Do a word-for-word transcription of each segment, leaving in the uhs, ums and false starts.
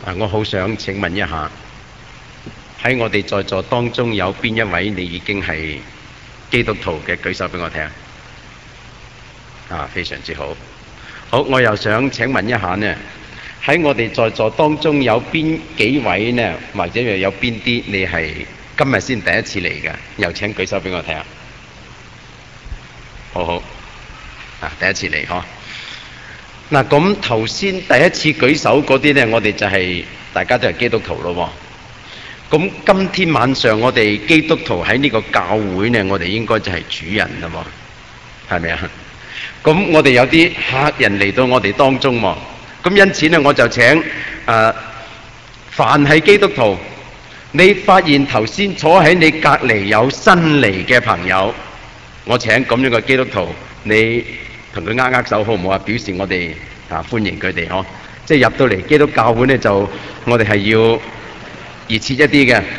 啊，我好想請問一下，喺我哋在座當中有邊一位你已經係基督徒嘅？舉手俾我聽。啊，非常之好。好，我又想請問一下呢，喺我哋在座當中有邊幾位呢，或者有邊啲你係今日先第一次嚟嘅？又請舉手俾我睇下。好好，啊，第一次嚟嗬。嗱，咁頭先第一次舉手嗰啲呢，我哋就係、是、大家都係基督徒咯。咁今天晚上我哋基督徒喺呢個教會呢，我哋應該就係主人啦，係咪啊？咁我哋有啲客人嚟到我哋當中喎，咁因此呢，我就請誒、呃，凡係基督徒，你發現頭先坐喺你隔離有新嚟嘅朋友，我請咁樣嘅基督徒，你同佢握握手好唔好啊？表示我哋啊歡迎佢哋嗬，即係入到嚟基督教會呢，就我哋係要熱切一啲嘅。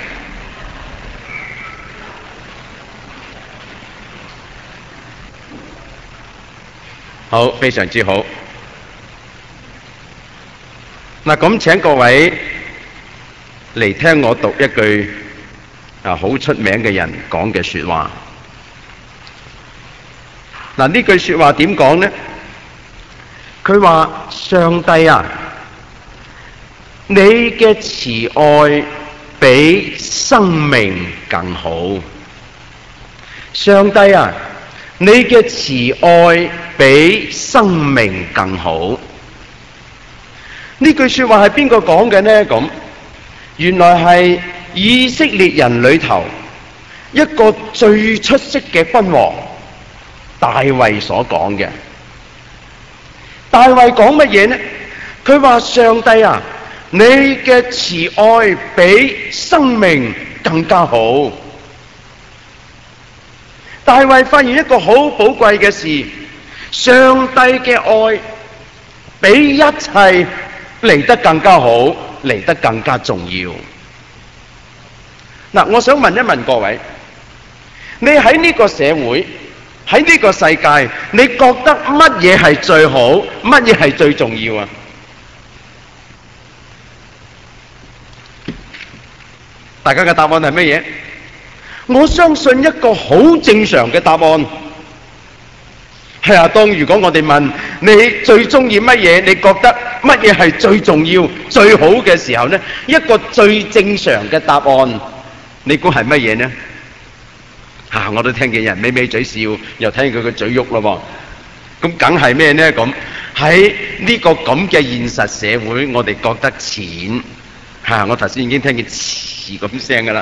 好，非常之好。嗱，咁請各位嚟聽我讀一句啊好出名嘅人講嘅説話。嗱，呢句説話點講呢？佢話：上帝啊，你嘅慈愛比生命更好。上帝啊，你嘅慈愛比生命更好。呢句說話係邊個講嘅呢？咁原來係以色列人裏頭一個最出色嘅君王大衛所講嘅。大衛講乜嘢呢？佢話：上帝啊，你嘅慈愛比生命更加好。大衛發現一個好寶貴嘅事，上帝嘅愛比一切嚟得更加好，嚟得更加重要。嗱，我想問一問各位，你喺呢個社會，喺呢個世界，你覺得乜嘢係最好，乜嘢係最重要啊？大家嘅答案係乜嘢？我相信一個好正常嘅答案係啊，當如果我哋問你最中意乜嘢，你覺得乜嘢係最重要、最好嘅時候呢，一個最正常嘅答案，你估係乜嘢呢？啊，我都聽見人歪歪嘴笑，又睇見佢個嘴喐咯喎，咁梗係咩呢？咁喺呢個咁嘅現實社會，我哋覺得錢嚇、啊，我頭先已經聽見詞咁聲噶啦。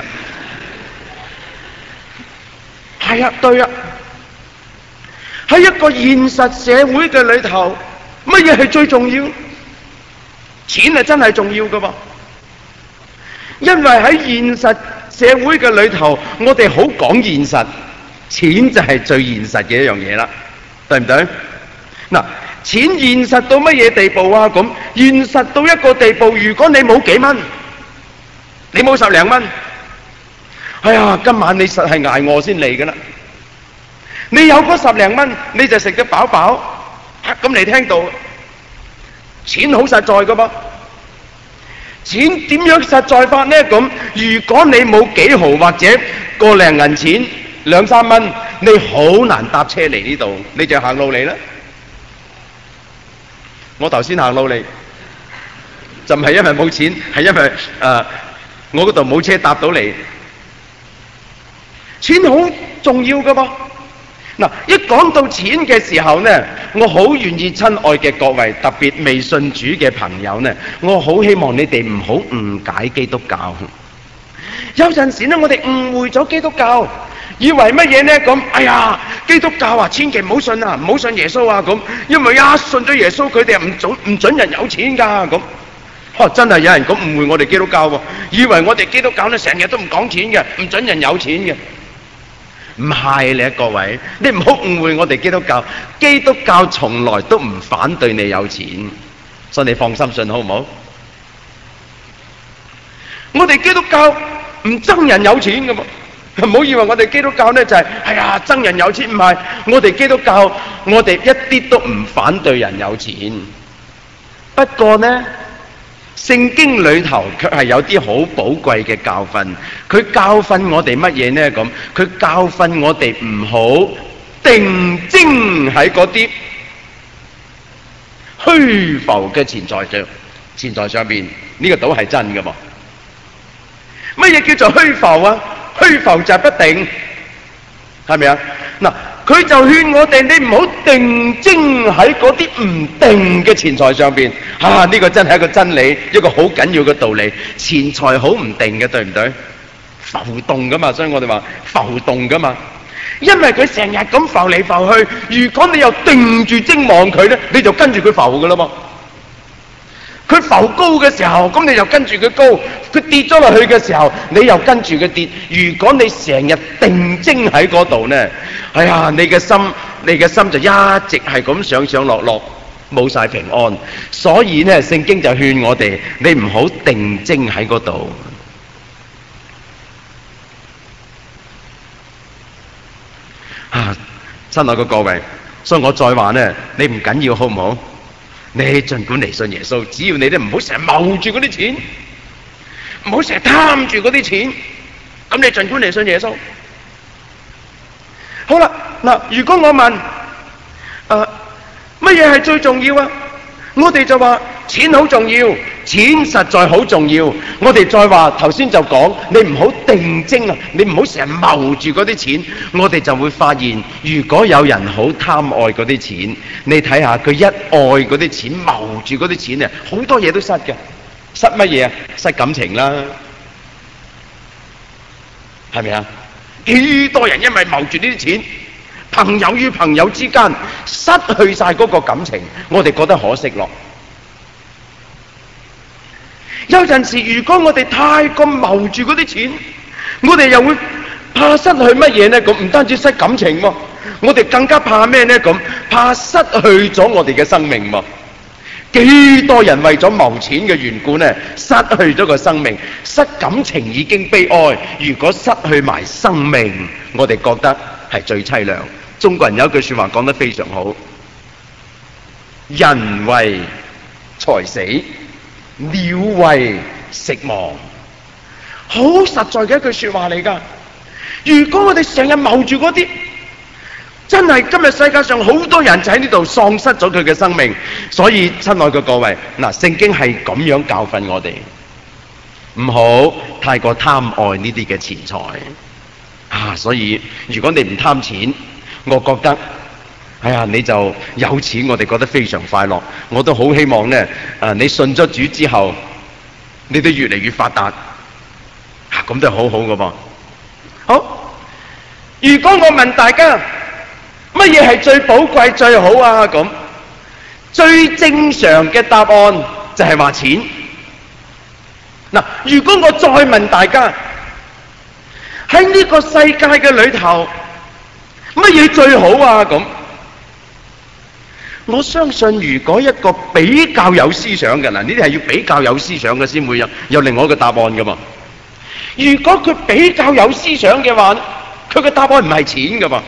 係啊，對啊，喺一個現實社會嘅裏頭，乜嘢係最重要？錢係真係重要噶噃，因為喺現實社會嘅裏頭，我哋好講現實，錢就係最現實嘅一樣嘢啦，對唔對？嗱，錢現實到乜嘢地步啊？咁現實到一個地步，如果你冇幾蚊，你冇十零蚊。哎呀，今晚你實係捱餓先嚟㗎啦！你有嗰十零蚊，你就食得飽飽。咁你聽到，錢好實在㗎噃。錢點樣實在法呢？咁如果你冇幾毫或者個零銀錢兩三蚊，你好難搭車嚟呢度，你就行路嚟啦。我頭先行路嚟，就唔係因為冇錢，係因為誒、呃、我嗰度冇車搭到嚟。錢好重要噶噃，嗱，一講到錢嘅時候呢，我好願意親愛嘅各位，特別未信主嘅朋友呢，我好希望你哋唔好誤解基督教。有陣時呢，我哋誤會咗基督教，以為乜嘢呢？咁，哎呀，基督教啊，千祈唔好信啊，唔好信耶穌啊，咁，因為一信咗耶穌，佢哋唔准唔准人有錢噶，咁。哦，真係有人咁誤會我哋基督教喎，以為我哋基督教呢成日都唔講錢嘅，唔准人有錢嘅。唔係咧，各位，你唔好誤會我哋基督教。基督教從來都唔反對你有錢，所以你放心信好唔好？我哋基督教唔憎人有錢㗎嘛，唔好以為我哋基督教呢就係係呀憎人有錢，唔係。我哋基督教，我哋一啲都唔反對人有錢。不過呢， 聖經裏頭卻係有啲好寶貴嘅教訓。佢教訓我哋乜嘢呢？咁佢教訓我哋唔好定睛喺嗰啲虛浮嘅錢財上，錢財上邊呢個倒係真㗎噃。乜嘢叫做虛浮啊？虛浮就不定，係咪啊？嗱，佢就勸我哋，你唔好定睛喺嗰啲唔定嘅錢財上邊。啊，呢個真係一個真理，一個好緊要嘅道理。錢財好唔定嘅，對唔對？浮動噶嘛，所以我哋話浮動噶嘛。因為佢成日咁浮嚟浮去，如果你又定住睛望佢咧，你就跟住佢浮噶啦嘛。佢浮高嘅時候，咁你就跟住佢高；佢跌咗落去嘅時候，你又跟住佢跌。如果你成日定睛喺嗰度呢，哎呀，你嘅心，你嘅心就一直係咁上上落落，冇晒平安。所以呢，聖經就勸我哋，你唔好定睛喺嗰度。啊，親愛嘅各位，所以我再話呢，你唔緊要，好唔好？你儘管嚟信耶穌，只要你都唔好成日謀住嗰啲錢，唔好成日貪住嗰啲錢，咁你儘管嚟信耶穌。好啦，嗱，如果我問，誒乜嘢係最重要啊？我哋就話錢好重要，錢實在好重要。我哋再話頭先就講，你唔好定睛啊，你唔好成日謀住嗰啲錢。我哋就會發現，如果有人好貪愛嗰啲錢，你睇下佢一愛嗰啲錢，謀住嗰啲錢啊，好多嘢都失嘅。失乜嘢啊？失感情啦，係咪啊？幾多人因為謀住呢啲錢，朋友與朋友之間失去晒嗰個感情，我哋覺得可惜咯。有陣時，如果我哋太過謀住嗰啲錢，我哋又會怕失去乜嘢呢？咁唔單止失感情喎，我哋更加怕咩呢？咁怕失去咗我哋嘅生命喎。幾多人為咗謀錢嘅緣故呢，失去咗個生命，失感情已經悲哀，如果失去埋生命，我哋覺得係最淒涼。中國人有一句說話講得非常好，人為財死，鳥為食亡，好實在嘅一句說話嚟㗎。如果我哋成日謀住嗰啲，真係今日世界上好多人就喺呢度喪失咗佢嘅生命。所以親愛嘅各位，嗱，聖經係咁樣教訓我哋，唔好太過貪愛呢啲嘅錢財啊。所以如果你唔貪錢，我覺得哎呀，你就有錢，我哋覺得非常快樂。我都好希望呢，啊，你信咗主之後，你都越嚟越發達，啊，咁都係好好㗎噃。好，如果我問大家乜嘢係最寶貴最好啊？咁最正常嘅答案就係話錢。嗱，如果我再問大家喺呢個世界嘅裏頭乜嘢最好啊？咁我相信，如果一個比較有思想嘅，嗱，呢啲係要比較有思想嘅先會有有另外一個答案噶嘛。如果佢比較有思想嘅話，佢嘅答案唔係錢噶嘛。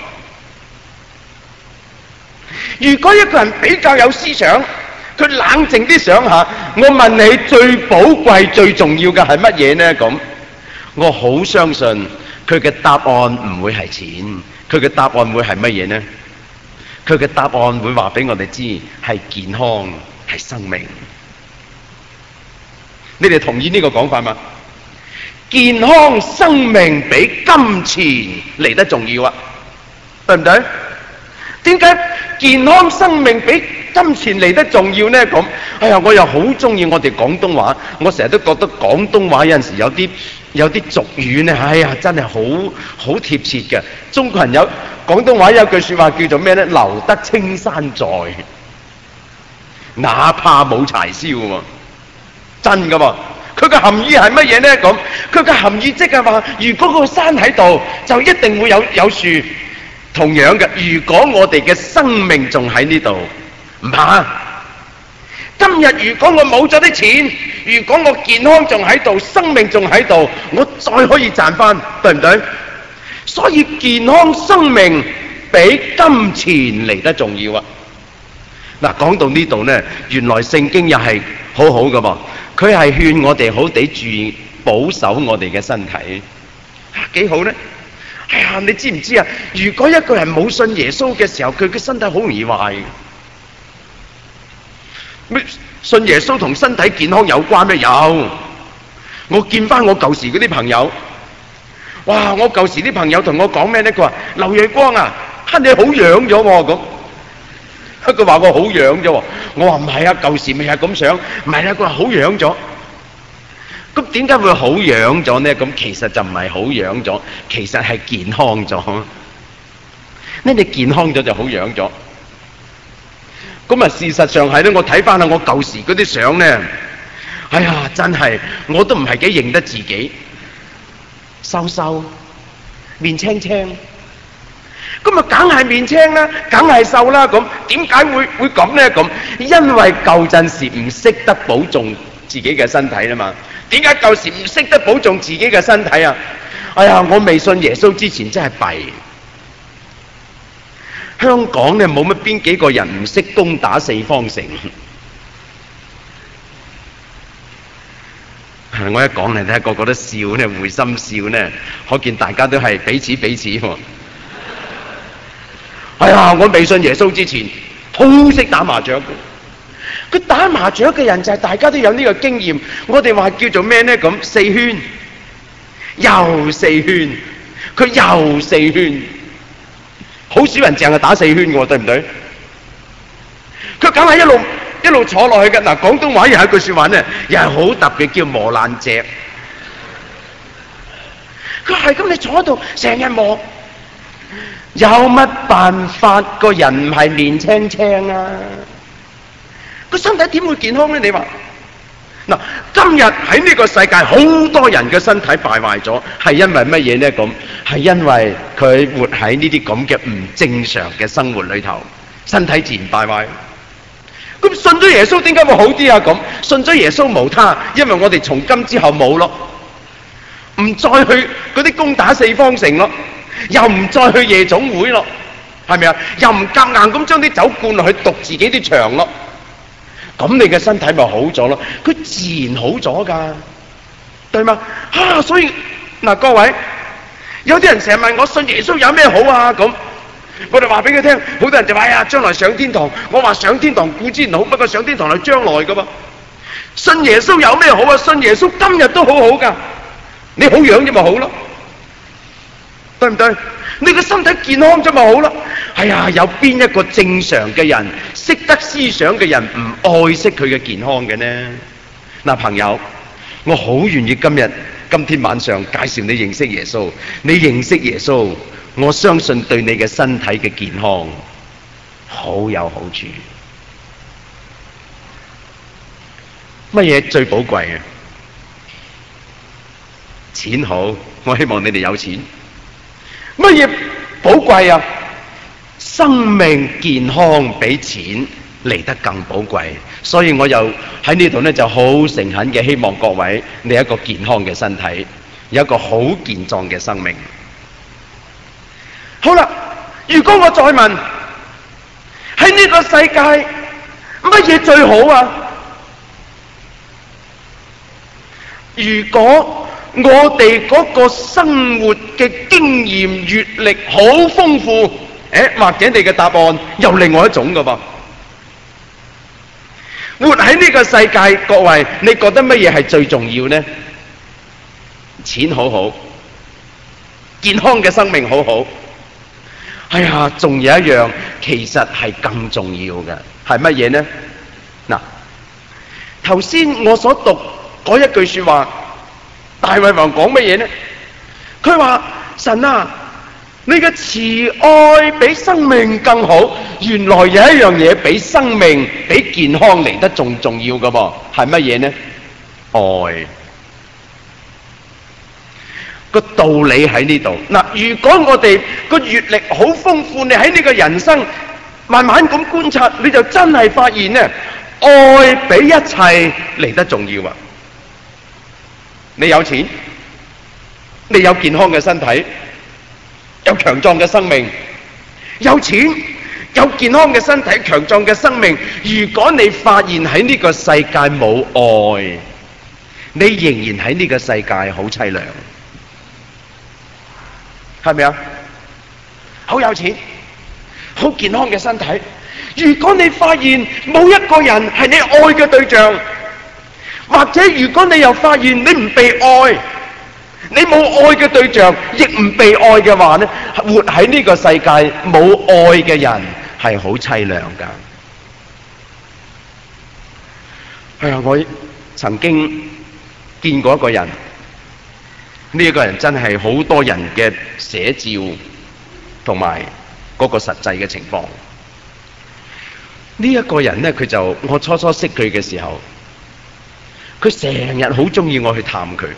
如果一個人比較有思想，佢冷靜啲想下，我問你最寶貴最重要嘅係乜嘢呢？咁我好相信佢嘅答案唔會係錢，佢嘅答案會係乜嘢呢？佢嘅答案會話俾我哋知係健康，係生命。你哋同意呢個講法嗎？健康生命比金錢嚟得重要啊，對唔對？點解健康生命比金錢嚟得重要呢？咁，哎呀，我又好中意我哋廣東話，我成日都覺得廣東話有陣時有啲有啲俗語呢，哎呀，真係好好貼切嘅。中國人有廣東話有句說話叫做咩呢？留得青山在，哪怕冇柴燒喎，真噶喎。佢嘅含義係乜嘢呢？咁，佢嘅含義即係話，如果個山喺度，就一定會有有樹。同樣嘅，如果我哋嘅生命仲喺呢度，唔怕。今日如果我冇咗啲錢，如果我健康仲喺度，生命仲喺度，我再可以賺翻，對唔對？所以健康生命比金錢嚟得重要啊！嗱，講到呢度呢，原來聖經又係好好㗎噃。 佢係勸我哋好地注意保守我哋嘅身體，啊幾好呢？哎呀，你知唔知啊？如果一個人冇信耶穌嘅時候，佢嘅身體好容易壞嘅。信耶穌同身體健康有關咩？有。我見翻我舊時嗰啲朋友，哇！我舊時啲朋友同我講咩呢？佢話劉瑞光啊，你好養咗喎咁。佢話我好養咗，我話唔係啊，舊時咪係咁想，唔係啊，佢話好養咗。咁點解會好養咗呢？咁其實就唔係好養咗，其實係健康咗。呢你健康咗就好養咗。咁啊，事實上係咧，我睇翻下我舊時嗰啲相呢，哎呀，真係我都唔係幾認得自己，瘦瘦，面青青。咁啊，梗係面青啦，梗係瘦啦。咁點解會會咁呢？咁因為舊陣時唔識得保重自己嘅身體啦嘛。點解舊時唔識得保重自己嘅身體啊？哎呀，我未信耶穌之前真係弊。香港呢冇乜邊幾個人唔識攻打四方城。我一講你睇，個個都笑呢，會心笑呢，可見大家都係彼此彼此喎。哎呀，我未信耶穌之前，好識打麻雀。佢打麻雀嘅人就係大家都有呢個經驗，我哋話叫做咩呢？咁四圈，又四圈，佢又四圈，好少人淨係打四圈嘅喎，對唔對？佢梗係一路一路坐落去嘅。嗱，廣東話又係一句説話呢，又係好特別，叫磨爛隻。佢係咁，你坐喺度成日磨，有乜辦法？個人唔係面青青啊！個身體點會健康呢？你話嗱，今日喺呢個世界好多人嘅身體敗壞咗，係因為乜嘢呢？咁係因為佢活喺呢啲咁嘅唔正常嘅生活裏頭，身體自然敗壞。咁信咗耶穌點解會好啲啊？咁信咗耶穌無他，因為我哋從今之後冇咯，唔再去嗰啲攻打四方城咯，又唔再去夜總會咯，係咪啊？又唔夾硬咁將啲酒灌落去毒自己啲腸咯。咁你嘅身體咪好咗咯？佢自然好咗噶，對嗎？啊，所以嗱，各位有啲人成日問我信耶穌有咩好啊？咁我哋話俾佢聽，好多人就話：哎呀，將來上天堂。我話上天堂固然好，不過上天堂係將來噶噃。信耶穌有咩好啊？信耶穌今日都好好噶，你好養啫咪好咯，對唔對？你個身體健康啫咪好咯。哎呀，有邊一個正常嘅人、識得思想嘅人唔愛惜佢嘅健康嘅呢？嗱，朋友，我好願意今日今天晚上介紹你認識耶穌。你認識耶穌，我相信對你嘅身體嘅健康好有好處。乜嘢最寶貴嘅？錢好，我希望你哋有錢。乜嘢寶貴啊？生命健康比錢嚟得更寶貴，所以我又喺呢度呢就好誠懇嘅希望各位你有一個健康嘅身體，有一個好健壯嘅生命。好啦，如果我再問喺呢個世界乜嘢最好啊？如果我哋嗰個生活嘅經驗閱歷好豐富，誒，或者你嘅答案又另外一種噶噃。活喺呢個世界，各位，你覺得乜嘢係最重要呢？錢好好，健康嘅生命好好。哎呀，仲有一樣其實係更重要嘅，係乜嘢呢？嗱，頭先我所讀嗰一句說話，大衛王講乜嘢呢？佢話：神啊，你嘅慈愛比生命更好。原來有一樣嘢比生命、比健康嚟得仲重要嘅噃，係乜嘢呢？愛。個道理喺呢度。嗱，如果我哋個閱歷好豐富，你喺呢個人生慢慢咁觀察，你就真係發現呢，愛比一切嚟得重要啊！你有錢，你有健康嘅身體，有強壯嘅生命，有錢，有健康嘅身體，強壯嘅生命。如果你發現喺呢個世界冇愛， 你仍然喺呢個世界好凄涼，係咪啊？好有錢，好健康嘅身體。如果你發現冇一個人係你愛嘅對象，或者如果你又發現你唔被愛，你冇愛嘅對象，亦唔被愛嘅話呢，活喺呢個世界冇愛嘅人係好凄涼噶。係啊，我曾經見過一個人，呢一個人真係好多人嘅寫照，同埋嗰個實際嘅情況。呢一個人呢，佢就我初初識佢嘅時候，佢成日好中意我去探佢。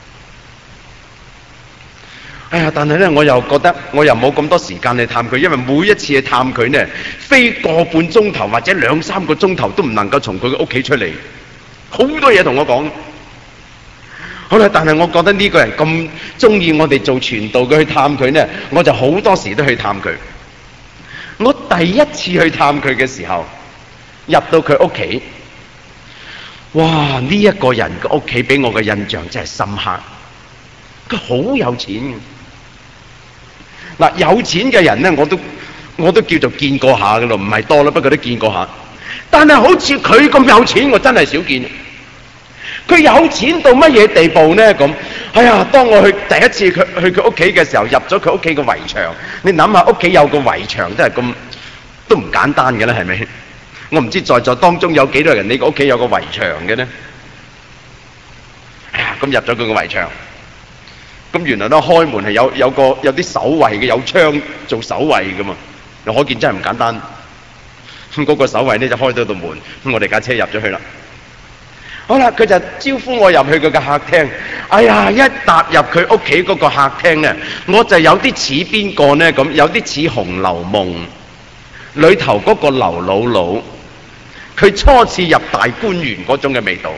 哎呀，但係咧，我又覺得我又冇咁多時間去探佢，因為每一次去探佢呢，飛個半鐘頭或者兩三個鐘頭都唔能夠從佢嘅屋企出嚟，好多嘢同我講。好啦，但係我覺得呢個人咁中意我哋做傳道嘅去探佢呢，我就好多時都去探佢。我第一次去探佢嘅時候，入到佢屋企，哇！呢一個人嘅屋企俾我嘅印象真係深刻。佢好有錢。嗱，有錢嘅人呢，我都我都叫做見過下噶咯，唔係多啦，不過都見過下。但係好似佢咁有錢，我真係少見。佢有錢到乜嘢地步呢？咁，哎呀！當我去第一次去去佢屋企嘅時候，入咗佢屋企嘅圍牆，你諗下屋企有個圍牆都係咁，都唔簡單嘅啦，係咪？我唔知在座當中有幾多人你個屋企有個圍牆嘅呢？哎呀！咁入咗佢個圍牆。咁原來咧開門係有有個有啲守衛嘅，有窗做守衛噶嘛，又可見真係唔簡單。咁嗰個守衛呢就開咗道門，咁我哋架車入咗去啦。好啦，佢就招呼我入去佢嘅客廳。哎呀，一踏入佢屋企嗰個客廳呢，我就有啲似邊個呢？咁有啲似《紅樓夢》裏頭嗰個劉姥姥，佢初次入大觀園嗰種嘅味道。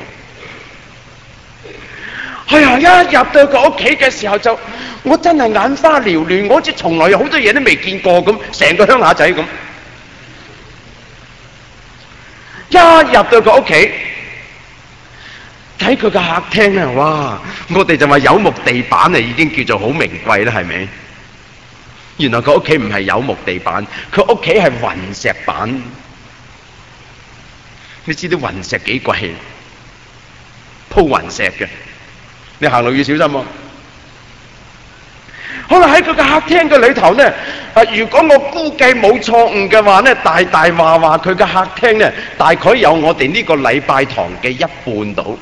哎呀！一入到佢屋企嘅時候就，我真係眼花繚亂，我好似從來有好多嘢都未見過咁，成個鄉下仔咁。一入到佢屋企，睇佢個客廳啊，哇！我哋就話有木地板啊，已經叫做好名貴啦，係咪？原來佢屋企唔係有木地板，佢屋企係雲石板。你知啲雲石幾貴？鋪雲石嘅。你行路要小心喎。好啦，喺佢嘅客廳嘅裏頭呢，啊，如果我估計冇錯誤嘅話呢，大大話話佢嘅客廳呢，大概有我哋呢個禮拜堂嘅一半到。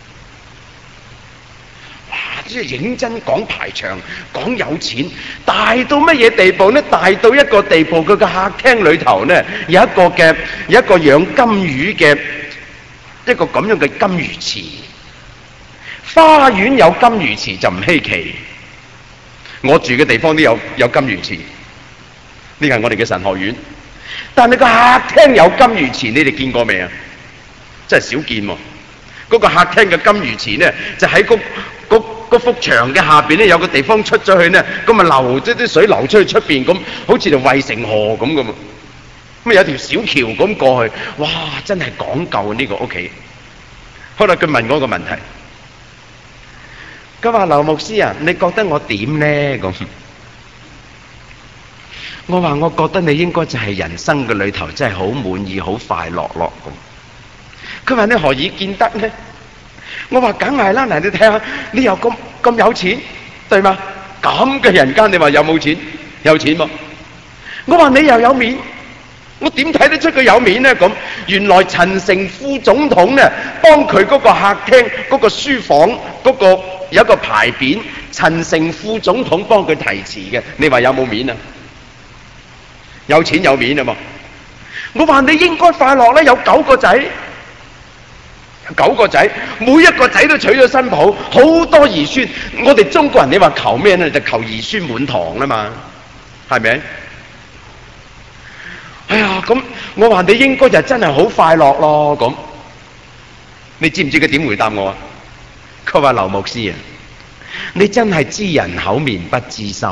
哇！即係認真講排場，講有錢，大到乜嘢地步呢？大到一個地步，佢嘅客廳裏頭呢，有一個嘅有一個養金魚嘅一個咁樣嘅金魚池。花園有金魚池就唔稀奇，我住嘅地方都有有金魚池，呢個係我哋嘅神學院。但係個客廳有金魚池，你哋見過未啊？真係少見喎！嗰個客廳嘅金魚池呢，就喺嗰嗰嗰幅牆嘅下邊呢，有個地方出咗去呢，咁啊流即啲水流出去出邊，咁好似條衛城河咁噶嘛。咁啊有條小橋咁過去，哇！真係講究呢個屋企。好啦，佢問我一個問題。佢話：劉牧師啊，你覺得我點呢？咁我話：我覺得你應該就係人生嘅裏頭真係好滿意、好快樂咯。咁佢話：你何以見得呢？我話：梗係啦，嗱，你睇下，你又咁咁有錢，對嗎？咁嘅人間，你話有冇錢？有錢喎。我話：你又有面，我點睇得出佢有面呢？咁原來陳誠副總統呢，幫佢嗰個客廳、嗰個書房、嗰個有一個牌匾，陳誠副總統幫佢題詞嘅，你話有冇面啊？有錢有面啊嘛！我話你應該快樂咧，有九個仔，九個仔，每一個仔都娶咗新抱，好多兒孫。我哋中國人你話求咩呢？就求兒孫滿堂啦嘛，係咪？哎呀，咁我話你應該就真係好快樂咯。咁你知唔知佢點回答我啊？佢話：劉牧師啊，你真係知人口面不知心。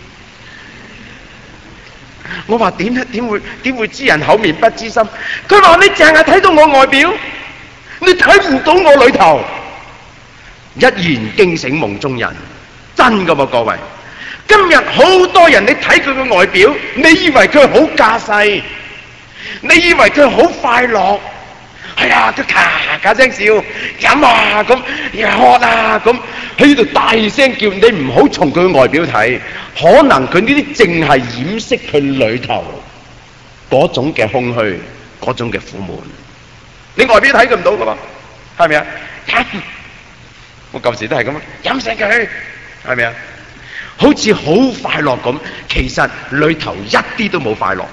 我話點咧？點會點會知人口面不知心？佢話：你淨係睇到我外表，你睇唔到我裏頭。 一言驚醒夢中人，真噶噃各位。今日好多人，你睇佢嘅外表，你以為佢好架勢，你以為佢好快樂，係啊，佢咔咔聲笑，飲啊咁，又喝啊咁，喺度大聲叫。你唔好從佢嘅外表睇，可能佢呢啲淨係掩飾佢裏頭嗰種嘅空虛，嗰種嘅苦悶。你外表睇佢唔到噶嘛，係咪啊？我舊時都係咁啊，飲醒佢，係咪啊？好似好快樂咁，其實裏頭一啲都冇快樂。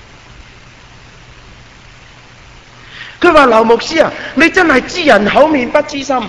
佢話劉牧師啊，你真係知人口面不知心。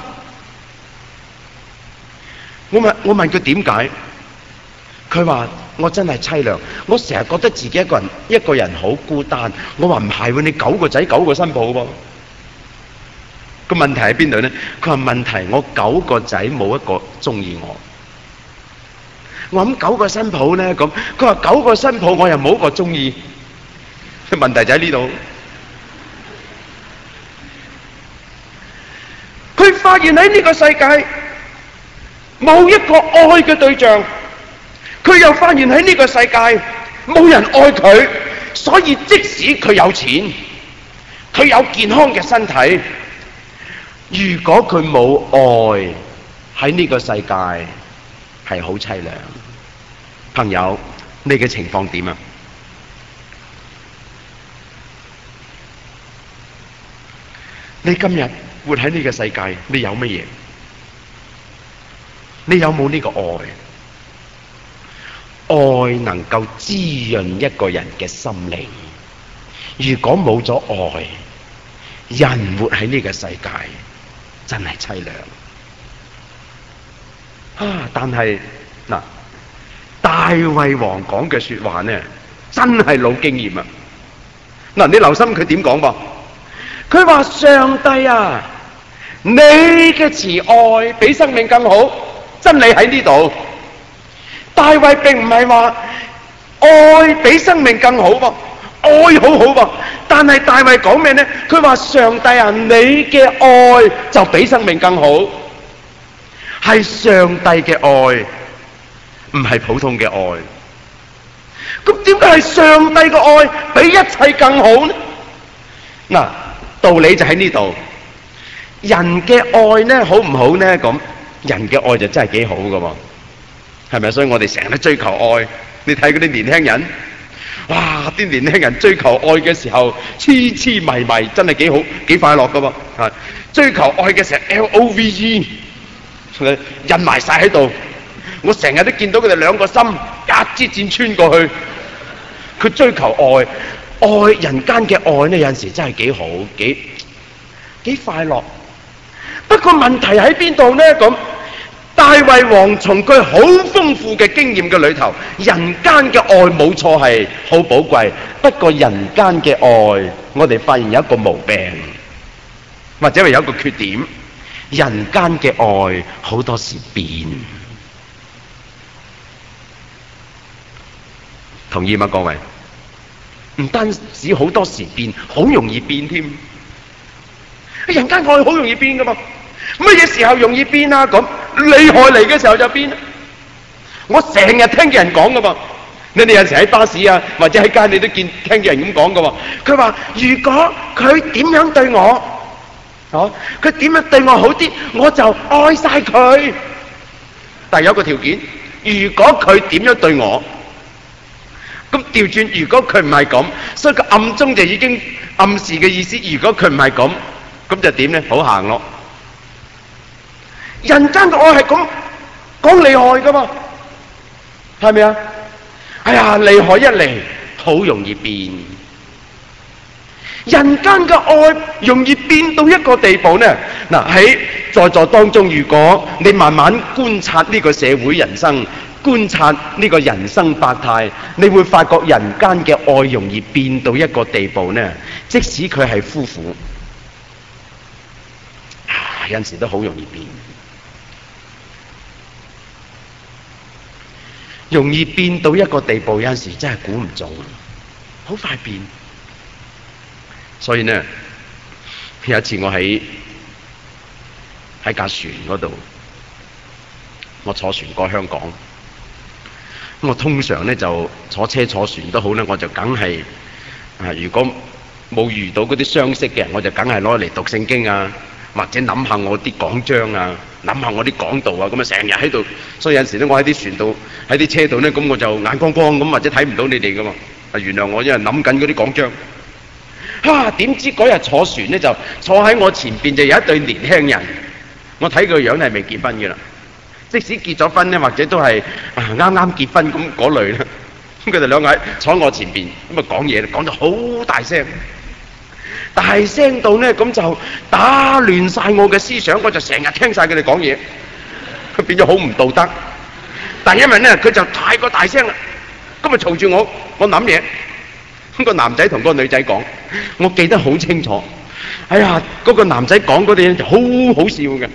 我問我問佢點解？佢話我真係凄涼，我成日覺得自己一個人一個人好孤單。我話唔係喎，你九個仔九個新抱喎。個問題喺邊度呢？佢話問題我九個仔冇一個中意我。我諗九個新抱呢，咁佢話九個新抱我又冇一個中意。問題就喺呢度。佢發現喺呢個世界冇一個愛嘅對象，佢又發現喺呢個世界冇人愛佢，所以即使佢有錢，佢有健康嘅身體，如果佢冇愛，喺呢個世界係好凄涼。朋友，你嘅情況點啊？你今日活喺呢個世界，你有乜嘢？你有冇呢個愛？愛能夠滋潤一個人嘅心靈。如果冇咗愛，人活喺呢個世界真係凄涼啊！但係嗱，大衛王講嘅說話呢，真係老經驗啊！嗱，你留心佢點講噃？佢話上帝啊，你嘅慈愛比生命更好。真理喺呢度。大衛並唔係話愛比生命更好噃，愛好好噃。但係大衛講咩呢？佢話上帝啊，你嘅愛就比生命更好，係上帝嘅愛，唔係普通嘅愛。咁點解係上帝嘅愛比一切更好呢？嗱，道理就喺呢度。人嘅愛呢，好唔好呢？咁人嘅愛就真係幾好噶喎，係咪？所以我哋成日都追求愛。你睇嗰啲年輕人，哇！啲年輕人追求愛嘅時候，痴痴迷迷，真係幾好，幾快樂噶喎。係追求愛嘅時候 ，L O V E 印埋晒喺度。我成日都見到佢哋兩個心一支箭穿過去。佢追求愛，愛人間嘅愛呢，有陣時真係幾好，幾幾快樂。不過問題喺邊度呢？咁大衛王從佢好豐富嘅經驗嘅裏頭，人間嘅愛冇錯係好寶貴，不過人間嘅愛，我哋發現有一個毛病，或者係有一個缺點，人間嘅愛好多時變，同意嗎？各位，唔單止好多時變，好容易變添。人間愛好容易變噶嘛？乜嘢時候容易變啊？咁厲害嚟嘅時候就變。我成日聽見人講噶嘛，你哋有陣時喺巴士啊，或者喺街你都見聽見人咁講噶喎。佢話如果佢點樣對我，哦，佢點樣對我好啲，我就愛晒佢。但係有個條件，如果佢點樣對我，咁調轉，如果佢唔係咁，所以佢暗中就已經暗示嘅意思，如果佢唔係咁。咁就點呢？好行咯。人間嘅愛係咁講厲害噶嘛，係咪啊？哎呀，厲害一嚟，好容易變。人間嘅愛容易變到一個地步呢。嗱，喺在座當中，如果你慢慢觀察呢個社會人生，觀察呢個人生百態，你會發覺人間嘅愛容易變到一個地步呢。即使佢係夫婦。有陣時都好容易變，容易變到一個地步，有陣時真係估唔中，好快變。所以呢，有一次我喺喺架船嗰度， 我坐船過香港。我通常咧就坐車坐船都好咧，我就梗係啊，如果冇遇到嗰啲相識嘅人，我就梗係攞嚟讀聖經啊，或者諗下我啲講章啊，諗下我啲講道啊，咁啊成日喺度。所以有陣時咧，我喺啲船度，喺啲車度咧，咁我就眼光光咁，或者睇唔到你哋噶嘛。啊，原諒我，因為諗緊嗰啲講章。啊，點知嗰日坐船咧，就坐喺我前邊就有一對年輕人，我睇佢個樣係未結婚嘅啦。即使結咗婚咧，或者都係啊啱啱結婚咁嗰類啦。咁佢哋兩位坐喺我前邊，咁啊講嘢，講到好大聲，大聲到咧咁就打亂晒我嘅思想，我就成日聽晒佢哋講嘢，佢變咗好唔道德。但係因為咧佢就太過大聲啦，咁啊嘈住我，我諗嘢。咁個男仔同個女仔講，我記得好清楚。哎呀，嗰個男仔講嗰啲嘢就好好笑嘅。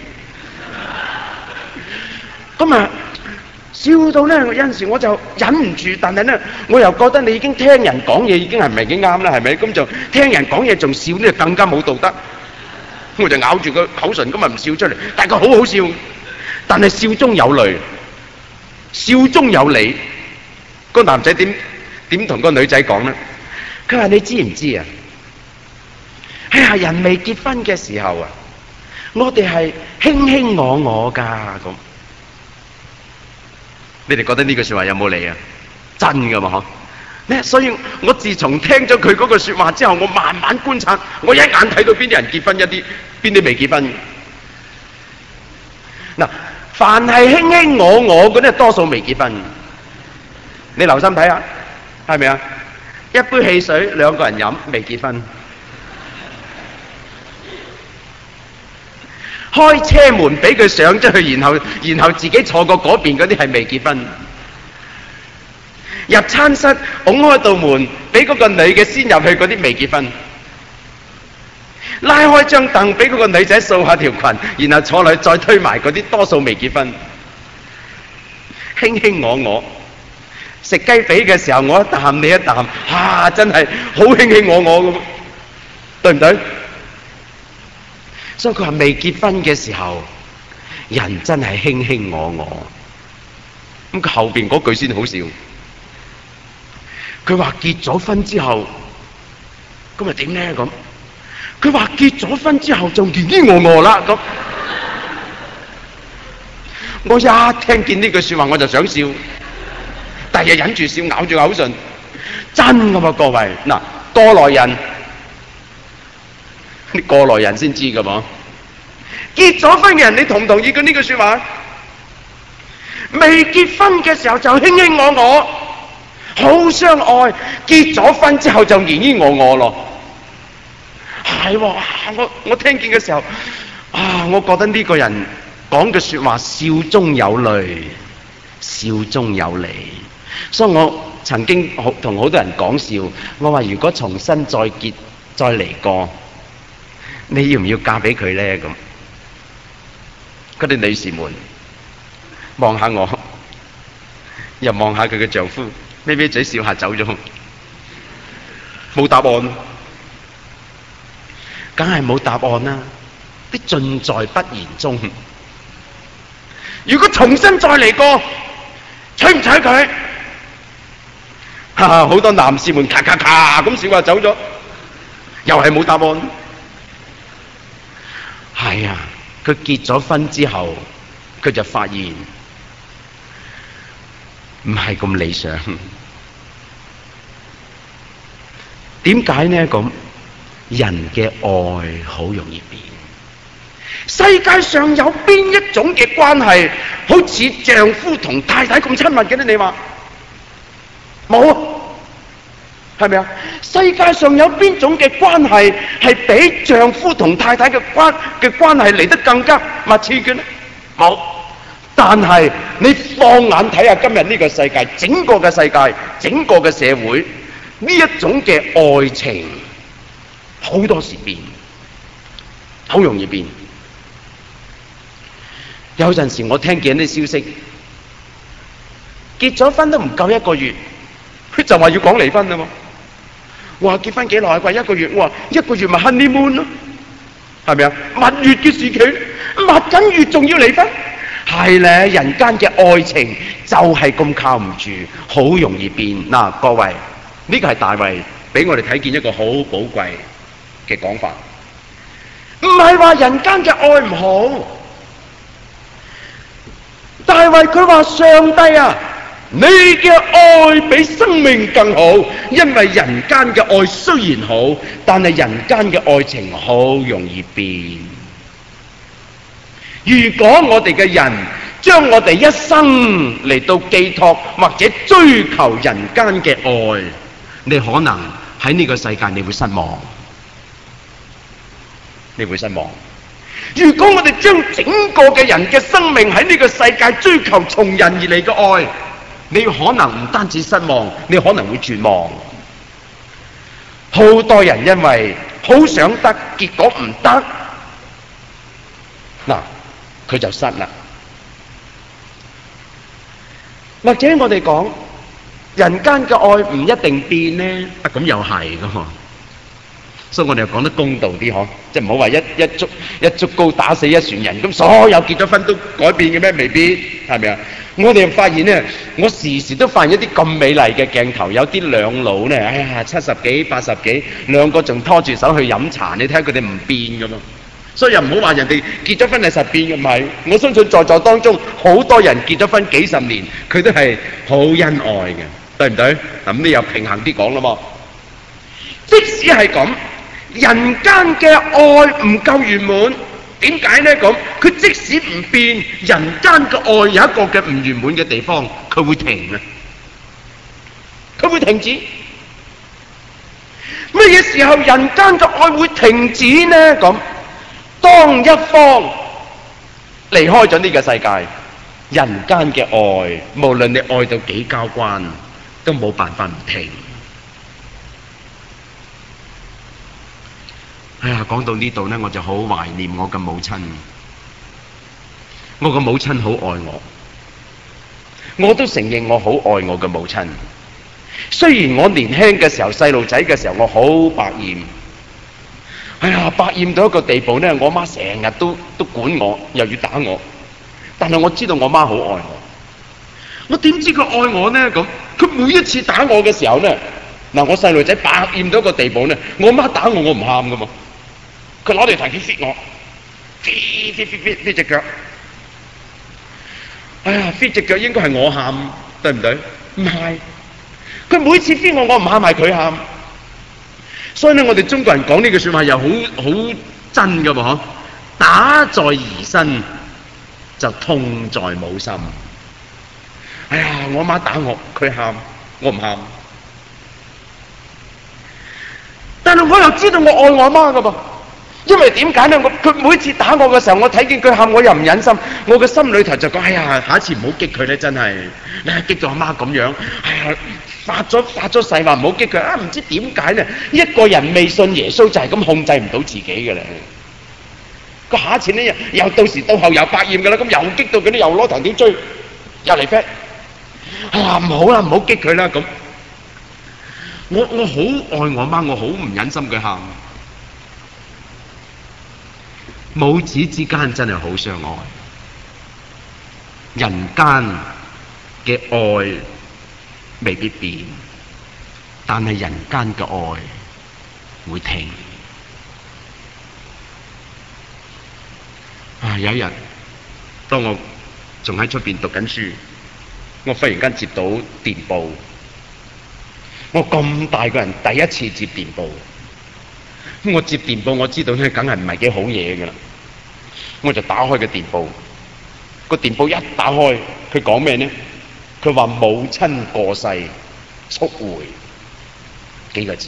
咁啊，笑到咧有陣時我就忍唔住，但係咧我又覺得你已經聽人講嘢已經係唔係幾啱啦，係咪？咁就聽人講嘢仲笑咧，更加冇道德。我就咬住個口唇，咁啊唔笑出嚟，但係佢好好笑，但係笑中有淚，笑中有理。個男仔點點同個女仔講咧？佢話你知唔知啊？哎呀，人未結婚嘅時候啊，我哋係卿卿我我㗎咁。你哋覺得呢句說話有冇理啊？真噶嘛嗬？所以我自從聽咗佢嗰句說話之後，我慢慢觀察，我一眼睇到邊啲人結婚，一啲邊啲未結婚。嗱，凡係卿卿我我嗰啲，多數未結婚。你留心睇下，係咪啊？一杯汽水兩個人飲，未結婚。開車門俾佢上咗去，然後然後自己坐過嗰邊嗰啲係未結婚。入餐室拱開道門俾嗰個女嘅先入去嗰啲未結婚。拉開張凳俾嗰個女仔掃下條裙，然後坐落去再推埋嗰啲，多數未結婚。卿卿我我，食雞髀嘅時候我一啖你一啖，啊真係好卿卿我我咁，對唔對？所以佢話未結婚嘅時候，人真係卿卿我我。咁佢後邊嗰句先好笑。佢話結咗婚之後，咁咪點咧咁？佢話結咗婚之後就卿卿我我啦咁。我一聽見呢句說話我就想笑，但係忍住笑，咬住口唇。真噶嘛各位，嗱，過來人。啲過來人先知㗎嘛？結咗婚嘅人，你同唔同意佢呢句説話？未結婚嘅時候就卿卿我我，好相愛；結咗婚之後就卿卿我我咯。係喎，我我聽見嘅時候，啊，我覺得呢個人講嘅説話笑中有淚，笑中有理。所以我曾經好同好多人講笑，我話如果重新再結再嚟過，你要唔要嫁俾佢咧？咁嗰啲女士們望下我，又望下佢嘅丈夫，咪咪嘴笑下走咗，冇答案，梗係冇答案啦，啲盡在不言中。如果重新再嚟過，娶唔娶佢？哈哈，好多男士們咔咔咔咁笑下走咗，又係冇答案。係啊，佢結咗婚之後，佢就發現唔係咁理想。點解呢？咁人嘅愛好容易變。世界上有邊一種嘅關係好似丈夫同太太咁親密嘅呢？你話冇啊？係咪啊？世界上有邊種嘅關係係比丈夫同太太嘅關嘅關係嚟得更加密切嘅呢？冇。但係你放眼睇下今日呢個世界，整個嘅世界，整個嘅社會，呢一種嘅愛情好多時變，好容易變。有陣時我聽見啲消息，結咗婚都唔夠一個月，佢就話要講離婚啦喎。我話結婚幾耐？佢話一個月。我話一個月咪 honeymoon 咯，係咪啊？蜜月嘅時期，蜜緊月仲要離婚， 係咧，人間嘅愛情就係咁靠唔住，好容易變。嗱，各位，呢個係大衛俾我哋睇見一個好寶貴嘅講法，唔係話人間嘅愛唔好。大衛佢話：上帝啊，你嘅愛比生命更好，因為人間嘅愛雖然好，但係人間嘅愛情好容易變。如果我哋嘅人將我哋一生嚟到寄託或者追求人間嘅愛，你可能喺呢個世界你會失望，你會失望。如果我哋將整個嘅人嘅生命喺呢個世界追求從人而嚟嘅愛，你可能唔單止失望，你可能會絕望。好多人因為好想得，結果唔得，嗱，佢就失啦。或者我哋講人間嘅愛唔一定變呢，啊咁又係噶嘛。所以我哋又講得公道啲嗬，即係唔好話一一竹一竹篙打死一船人，咁所有結咗婚都改變嘅咩？未必，係咪啊？我哋又發現咧，我時時都發現一啲咁美麗嘅鏡頭，有啲兩老咧，哎呀七十幾八十幾，兩個仲拖住手去飲茶，你睇下佢哋唔變噶嘛。所以又唔好話人哋結咗婚係實變嘅，唔係。我相信在座當中好多人結咗婚幾十年，佢都係好恩愛嘅，對唔對？咁你又平衡啲講啦嘛。即使係咁，人間嘅愛唔夠圓滿，點解呢？咁佢即使唔變，人間嘅愛有一個嘅唔圓滿嘅地方，佢會停啊！佢會停止。乜嘢時候人間嘅愛會停止呢？咁當一方離開咗呢個世界，人間嘅愛，無論你愛到幾交關，都冇辦法唔停。哎呀，講到呢度呢，我就好懷念我嘅母親。我嘅母親好愛我，我都承認我好愛我嘅母親。雖然我年輕嘅時候，細路仔嘅時候，我好百厭。哎呀，百厭到一個地步呢，我媽成日都都管我，又要打我。但係我知道我媽好愛我。我點知佢愛我呢？咁佢每一次打我嘅時候呢，嗱，我細路仔百厭到一個地步呢，我媽打我，我唔喊噶嘛。佢攞條藤條 fit 我 fit fit fit fit fit 隻腳。哎呀 fit 隻腳應該係我喊，對唔對？唔係，佢每次 fit 我，我唔喊係佢喊。所以咧，我哋中國人講呢句説話又好好真噶噃，嗬！打在兒身，就痛在母心。哎呀，我媽打我，佢喊，我唔喊。但係我又知道我愛我媽噶噃。因為點解呢？我佢每次打我嘅時候，我睇見佢喊，我又唔忍心。我嘅心裏頭就講：哎呀，下一次唔好激佢咧，真係你係激到阿媽咁樣。哎呀，發咗發咗誓話唔好激佢啊！唔知點解呢？一個人未信耶穌就係咁控制唔到自己嘅咧。個下一次呢，又到時到後又百厭嘅啦，咁又激到佢啲又攞藤條追，又嚟 fit。哎呀，唔好啦，唔好激佢啦咁。我我好愛我媽，我好唔忍心佢喊。母子之間真係好相愛，人間嘅愛未必變，但係人間嘅愛會停。啊！有一日，當我仲喺出邊讀緊書，我忽然間接到電報。我咁大個人第一次接電報。我接電報，我知道咧，梗係唔係幾好嘢㗎啦。我就打開個電報，個電報一打開，佢講咩呢？佢話母親過世，速回幾個字。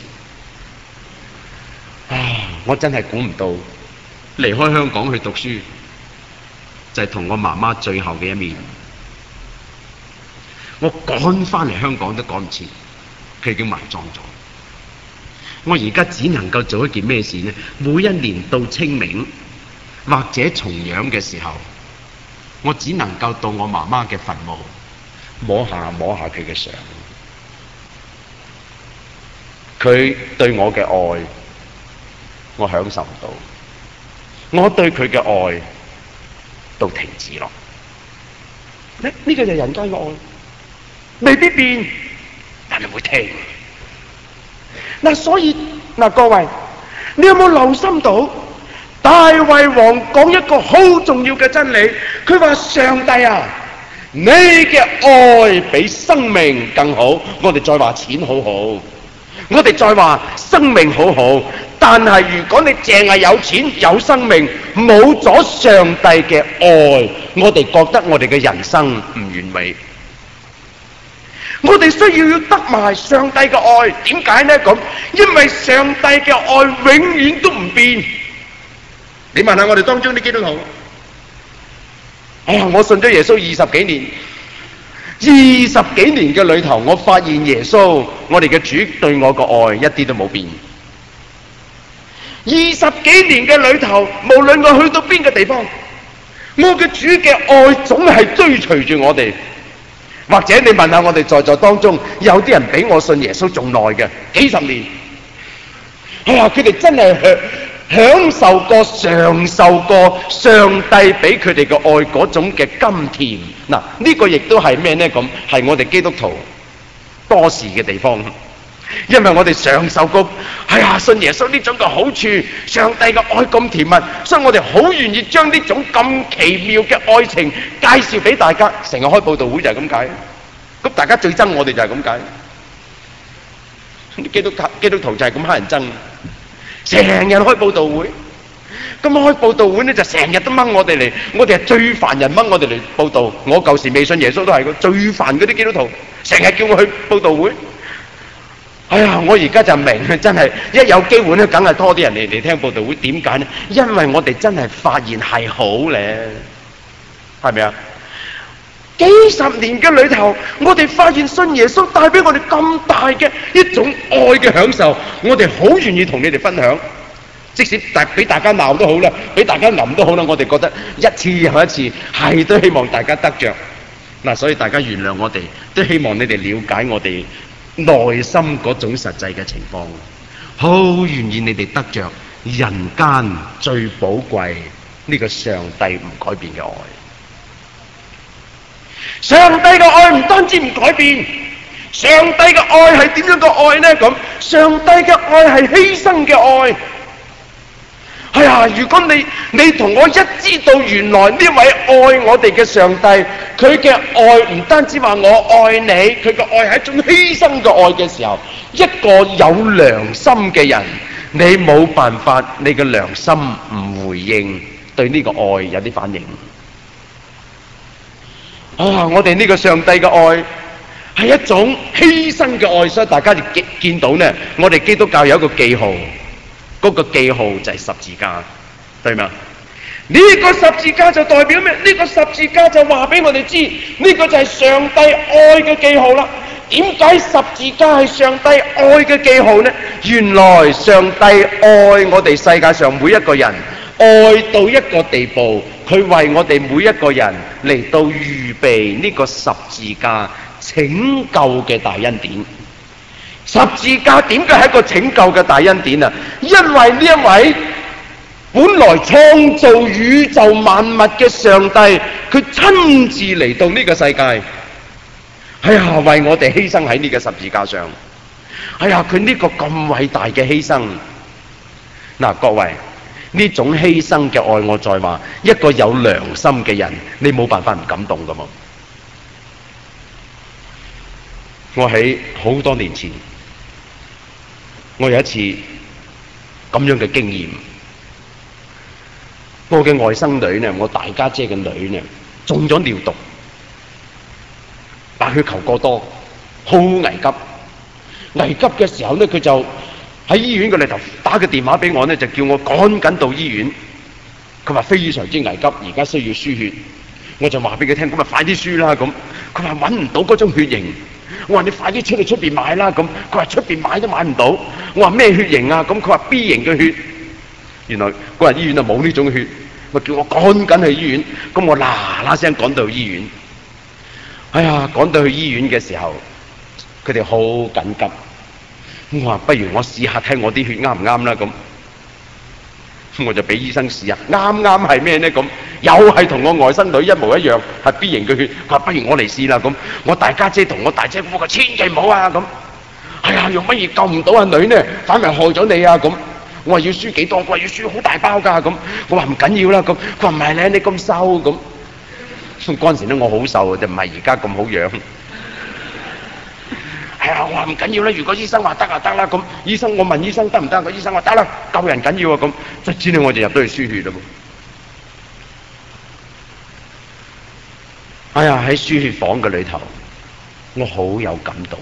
啊！我真係估唔到，離開香港去讀書，就係同我媽媽最後嘅一面。我趕翻嚟香港都趕唔切，佢已經埋葬咗。我而家只能夠做一件咩事呢？每一年到清明或者重陽嘅時候，我只能夠到我媽媽嘅墳墓摸下摸下佢嘅相。佢對我嘅愛，我享受唔到；我對佢嘅愛都停止咯。 呢呢個就係人間嘅愛，未必變，但係會停。嗱，所以嗱，各位，你有冇留心到大衛王講一個好重要嘅真理？佢話上帝啊，你嘅愛比生命更好。我哋再話錢好好，我哋再話生命好好，但係如果你淨係有錢有生命，冇咗上帝嘅愛，我哋覺得我哋嘅人生唔完美。我哋需要要得埋上帝嘅愛，點解呢？咁因為上帝嘅愛永遠都唔變。你問下我哋當中啲基督徒，哎呀，我信咗耶穌二十幾年，二十幾年嘅裏頭，我發現耶穌，我哋嘅主對我個愛一啲都冇變。二十幾年嘅裏頭，無論我去到邊個地方，我嘅主嘅愛總係追隨住我哋。或者你問下我哋在座當中，有啲人比我信耶穌仲耐嘅，幾十年。哎呀，佢哋真係享享受過、嘗受過上帝俾佢哋嘅愛嗰種嘅甘甜。嗱，呢個亦都係咩呢？咁係我哋基督徒多事嘅地方。因為我哋嘗受過，哎呀，信耶穌呢種嘅好處，上帝嘅愛咁甜蜜，所以我哋好願意將呢種咁奇妙嘅愛情介紹俾大家。成日開佈道會就係咁解。咁大家最憎我哋就係咁解。基督教基督徒就係咁乞人憎，成日開佈道會。咁開佈道會呢就成日都掹我哋嚟，我哋係最煩人掹我哋嚟佈道。我舊時未信耶穌都係個最煩嗰啲基督徒，成日叫我去佈道會。哎呀，我而家就明，真係一有機會咧，梗係多啲人嚟嚟聽佈道會。點解呢？因為我哋真係發現係好咧，係咪啊？幾十年嘅裏頭，我哋發現信耶穌帶俾我哋咁大嘅一種愛嘅享受，我哋好願意同你哋分享。即使大俾大家鬧都好啦，俾大家吟都好啦，我哋覺得一次又一次，係都希望大家得着。嗱，所以大家原諒我哋，都希望你哋了解我哋內心嗰種實際嘅情況，好願意你哋得着人間最寶貴呢個上帝唔改變嘅愛。上帝嘅愛唔單止唔改變，上帝嘅愛係點樣嘅愛呢？咁上帝嘅愛係犧牲嘅愛。係啊，如果你你同我一知道原來呢位愛我哋嘅上帝，佢嘅愛唔單止話我愛你，佢嘅愛係一種犧牲嘅愛嘅時候，一個有良心嘅人，你冇辦法，你嘅良心唔回應，對呢個愛有啲反應。啊，我哋呢個上帝嘅愛係一種犧牲嘅愛，所以大家就見見到呢，我哋基督教有一個記號。嗰個記號就係十字架，對嗎？呢個十字架就代表咩？呢個十字架就話俾我哋知，呢個就係上帝愛嘅記號啦。點解十字架係上帝愛嘅記號呢？原來上帝愛我哋世界上每一個人，愛到一個地步，佢為我哋每一個人嚟到預備呢個十字架拯救嘅大恩典。十字架點解係一個拯救嘅大恩典啊？因為呢一位本來創造宇宙萬物嘅上帝，佢親自嚟到呢個世界，哎呀，為我哋犧牲喺呢個十字架上。哎呀，佢呢個咁偉大嘅犧牲，嗱，各位，呢種犧牲嘅愛，我再話，一個有良心嘅人，你冇辦法唔感動噶嘛。我喺好多年前，我有一次咁樣嘅經驗，我嘅外甥女呢，我大家姐嘅女呢，中咗尿毒，白血球過多，好危急。危急嘅時候呢，佢就喺醫院嘅裏頭打個電話俾我呢，就叫我趕緊到醫院。佢話非常之危急，而家需要輸血。我就話俾佢聽，咁咪快啲輸啦咁。佢話揾唔到嗰種血型。我話你快啲出去出邊買啦咁，佢話出邊買都買唔到。我話咩血型啊？咁佢話 B 型嘅血。原來嗰日醫院就冇呢種血，咪叫我趕緊去醫院。咁我嗱嗱聲趕到醫院。哎呀，趕到去醫院嘅時候，佢哋好緊急。我話不如我試下睇我啲血啱唔啱啦咁。我就俾醫生試下，啱啱係咩呢咁？ 又係同我外甥女一模一樣，係 B 型嘅血。佢話不如我嚟試啦咁，我大家姐同我大姐夫佢千祈唔好啊咁。係啊，用乜嘢救唔到阿女呢？反而害咗你啊咁。我話要輸幾多？我話要輸好大包㗎咁。我話唔緊要啦咁。佢話唔係咧，你咁瘦咁。嗰陣時咧我好瘦，就唔係而家咁好樣。係啊，我話唔緊要啦。如果醫生話得啊得啦咁。醫生我問醫生得唔得？個醫生話得啦，救人緊要啊咁。卒之咧我就入到去輸血啦。哎呀，喺輸血房嘅裏頭，我好有感動。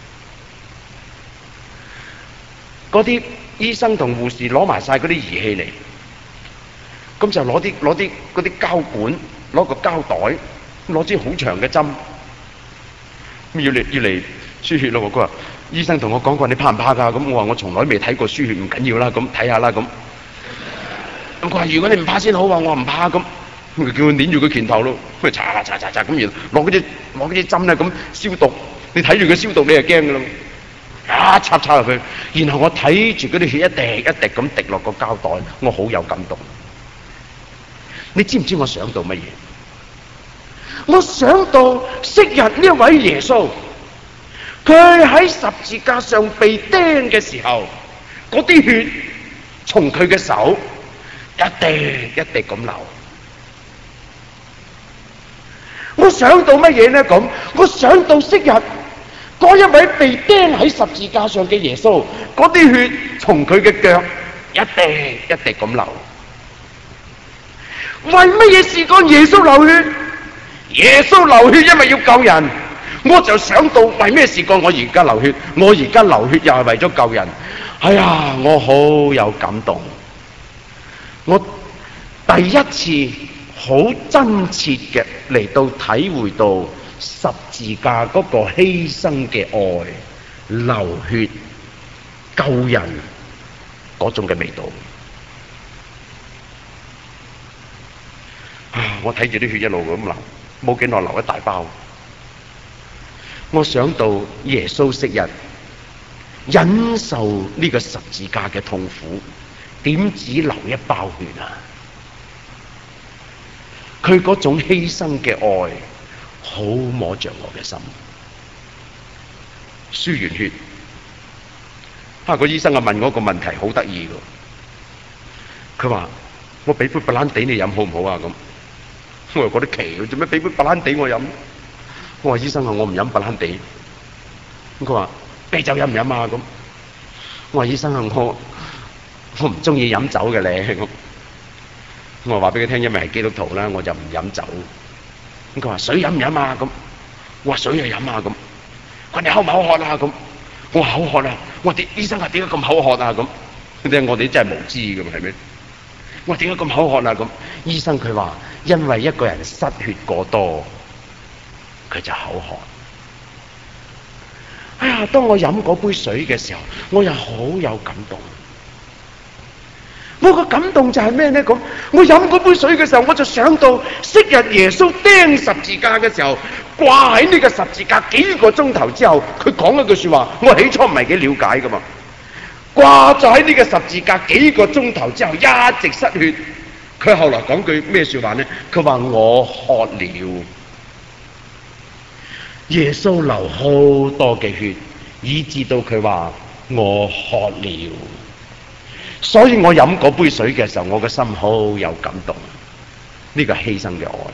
嗰啲醫生同護士攞埋晒嗰啲儀器嚟，咁就攞啲攞啲嗰啲膠管，攞個膠袋，攞支好長嘅針，咁要嚟要嚟輸血咯。佢話醫生同我講過，你怕唔怕㗎？咁我話我從來未睇過輸血，唔緊要啦，咁睇下啦咁。咁佢話如果你唔怕先好啊，我唔怕咁。咁佢叫佢捏住佢拳頭咯，咁咪擦擦擦擦咁，然攞嗰啲攞嗰啲針咧咁消毒。你睇住佢消毒，你就驚㗎啦。啊！插插入去，然後我睇住嗰啲血一滴一滴咁滴落個膠袋，我好有感動。你知唔知我想到乜嘢？我想到昔日呢一位耶穌，佢喺十字架上被釘嘅時候，嗰啲血從佢嘅手一滴一滴咁流。我想到乜嘢呢？咁我想到昔日嗰一位被釘喺十字架上嘅耶穌，嗰啲血從佢嘅腳一滴一滴咁流。為乜嘢事幹耶穌流血？耶穌流血因為要救人，我就想到為咩事幹我而家流血？我而家流血又係為咗救人。哎呀，我好有感動。我第一次好真切嘅嚟到體會到十字架嗰個犧牲嘅愛、流血救人嗰種嘅味道。啊！我睇住啲血一路咁流，冇幾耐流一大包。我想到耶穌昔日忍受呢個十字架嘅痛苦，點止流一包血啊！佢嗰種犧牲嘅愛，好摸着我嘅心。輸完血，啊！個醫生啊問我個問題好得意㗎，佢話：我俾杯白蘭地你飲好唔好啊？咁我又覺得奇，做咩俾杯白蘭地我飲？我話醫生啊，我唔飲白蘭地。咁佢話：啤酒飲唔飲啊？咁我話醫生啊，我我唔中意飲酒嘅咧。咁我話俾佢聽，因為係基督徒啦，我就唔飲酒。咁佢話：水飲唔飲啊？咁我話水就飲啊。咁佢話：你口唔口渴啊？咁我話口渴啊。我話：啲醫生啊，點解咁口渴啊？咁你睇我哋真係無知㗎嘛，係咪？我話點解咁口渴啊？咁醫生佢話：因為一個人失血過多，佢就口渴。哎呀！當我飲嗰杯水嘅時候，我又好有感動。我個感動就係咩呢？咁我飲嗰杯水嘅時候，我就想到昔日耶穌釘十字架嘅時候，掛喺呢個十字架幾個鐘頭之後，佢講一句說話，我起初唔係幾了解噶嘛。掛咗喺呢個十字架幾個鐘頭之後，一直失血。佢後來講句咩說話呢？佢話我渴了。耶穌流好多嘅血，以致到佢話我渴了。所以我飲嗰杯水嘅時候，我嘅心好有感動。呢個犧牲嘅愛。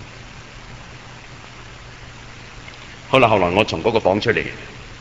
好啦，後來我從嗰個房出嚟，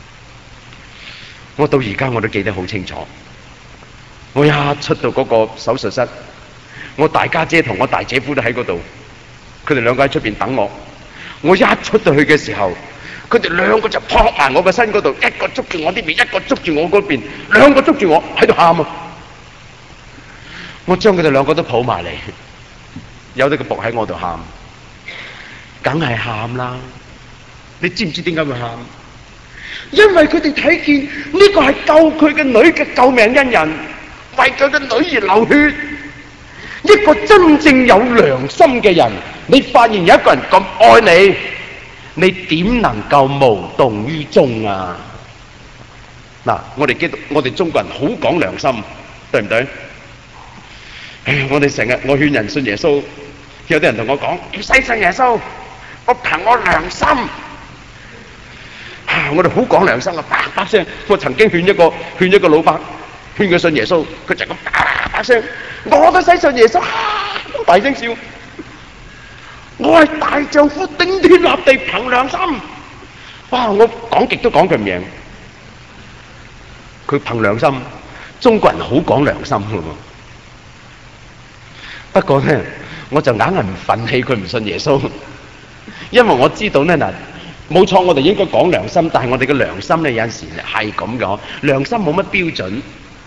我到而家我都記得好清楚。我一出到嗰個手術室，我大家姐同我大姐夫都喺嗰度，佢哋兩個喺出邊等我。我一出到去嘅時候，佢哋兩個就撲埋我個身嗰度，一個捉住我呢邊，一個捉住我嗰邊，兩個捉住我喺度喊啊！我將佢哋兩個都抱埋嚟，有得佢伏喺我度喊，梗係喊啦！你知唔知點解會喊？因為佢哋睇見呢個係救佢嘅女嘅救命恩人，為佢嘅女而流血。一個真正有良心嘅人，你發現有一個人咁愛你，你點能夠無動於衷啊？嗱，我哋基督，我哋中國人好講良心，對唔對？唉，我哋成日我勸人信耶穌， 有啲人同我講要西信耶穌，我憑我良心。啊！我哋好講良心啊，叭叭聲。我曾經勸一個勸一個老伯，勸佢信耶穌，佢就咁叭叭聲，我都西信耶穌，啊、大聲笑。我係大丈夫，頂天立地，憑良心。哇！我講極都講佢唔贏，佢憑良心。中國人好講良心㗎喎。不過咧，我就硬係唔憤氣佢唔信耶穌，因為我知道咧嗱，冇錯，我哋應該講良心，但係我哋嘅良心咧有陣時係咁講，良心冇乜標準。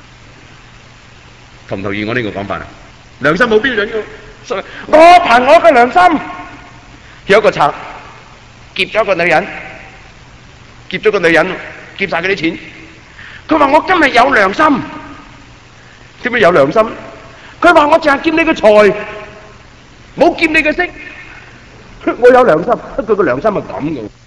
同唔同意我呢個講法啊？良心冇標準嘅，所以我憑我嘅良心。有一個賊劫咗個女人，劫咗個女人，劫晒佢啲錢。佢話我今日有良心，點解有良心？佢話我淨係劫你嘅財，冇劫你嘅色。我有良心，佢個良心係咁嘅。